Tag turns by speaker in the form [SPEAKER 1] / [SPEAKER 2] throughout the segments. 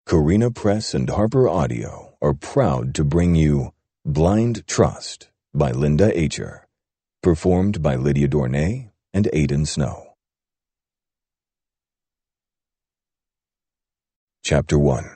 [SPEAKER 1] Carina Press and Harper Audio are proud to bring you Blind Trust by Linda Acher, performed by Lydia Dornay and Aidan Snow. Chapter 1.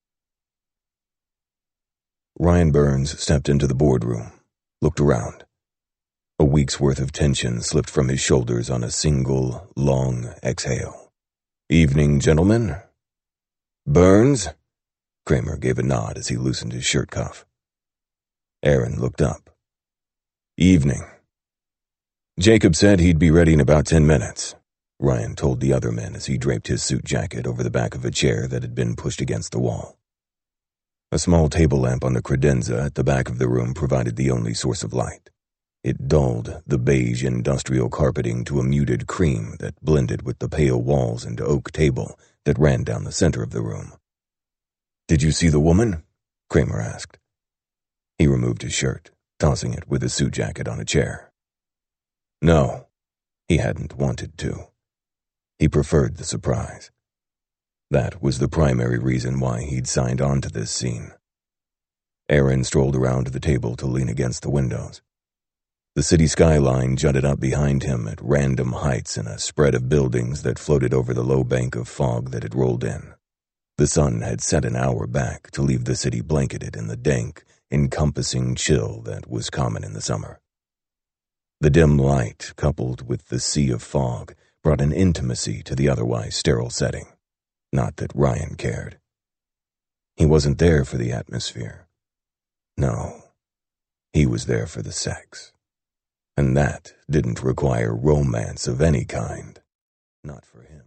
[SPEAKER 1] Ryan Burns stepped into the boardroom, looked around. A week's worth of tension slipped from his shoulders on a single, long exhale. "Evening, gentlemen." "Burns?" Kramer gave a nod as he loosened his shirt cuff. Aaron looked up. "Evening." "Jacob said he'd be ready in about 10 minutes, Ryan told the other men as he draped his suit jacket over the back of a chair that had been pushed against the wall. A small table lamp on the credenza at the back of the room provided the only source of light. It dulled the beige industrial carpeting to a muted cream that blended with the pale walls and oak table that ran down the center of the room. "Did you see the woman?" Kramer asked. He removed his shirt, tossing it with his suit jacket on a chair. No, he hadn't wanted to. He preferred the surprise. That was the primary reason why he'd signed on to this scene. Aaron strolled around the table to lean against the windows. The city skyline jutted up behind him at random heights in a spread of buildings that floated over the low bank of fog that had rolled in. The sun had set an hour back to leave the city blanketed in the dank, encompassing chill that was common in the summer. The dim light, coupled with the sea of fog, brought an intimacy to the otherwise sterile setting. Not that Ryan cared. He wasn't there for the atmosphere. No, he was there for the sex. And that didn't require romance of any kind. Not for him.